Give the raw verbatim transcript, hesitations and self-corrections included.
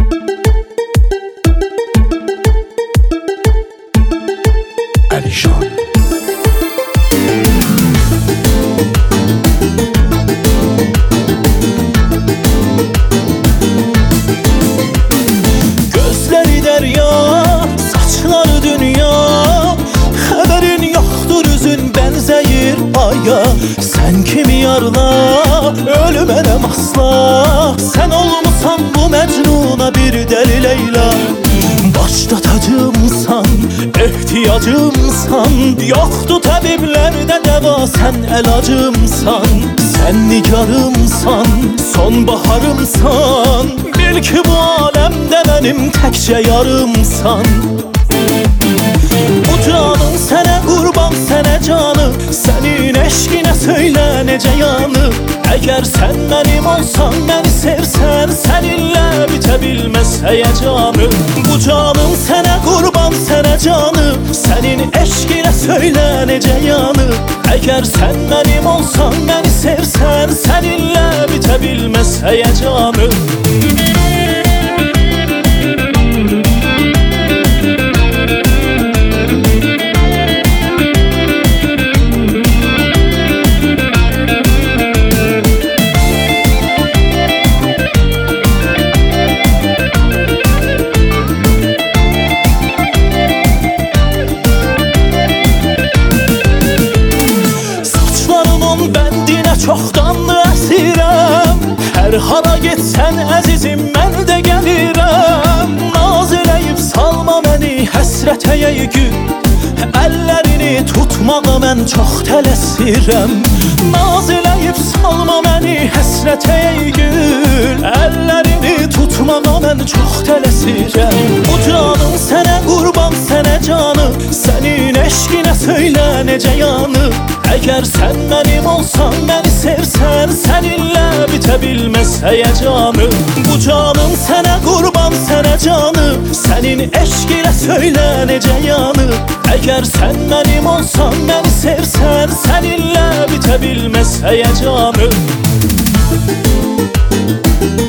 Alişan. Gözleri derya, saçları dünya, haberin yoktur üzün benzeyir aya. Sen kimi yarla, ölümerem asla. Sen olmusan bu Mecnun'a bir deli Leyla. Başta tacımsan, ihtiyacımsan, yoktu tabiblerde deva, sen elacımsan. Sen nigarımsan, sonbaharımsan, bil ki bu alemde benim tekçe yarımsan. Bu canım sene kurban, sene canım, senin eşkine söyle nece yanı. Eğer sen benim olsan, beni sevsen, seninle bitebilmez heyecanım. Bu canım sene kurban, sene canım, senin eşkine söyle nece yanı. Eğer sen benim olsan, beni sevsen, seninle bitebilmez heyecanım. Çoxdanlı əsirəm, hər hara getsən əzizim mən də gəlirəm. Naz eləyib salma məni həsrətəyə gün, əllərini tutmağa mən çox tələsirəm. Naz eləyib salma məni həsrətəyə gün, əllərini tutmağa mən çox tələsirəm. Bu canım sənə qurban, sənə canım, sənin eşqinə söylə necə yanıb. Eğer sen benim olsan, beni sevsen, seninle bitebilmez heyecanım. Bu canım sene kurban, sene canım, senin eşkine söyle nece yanı. Eğer sen benim olsan, beni sevsen, seninle bitebilmez heyecanım.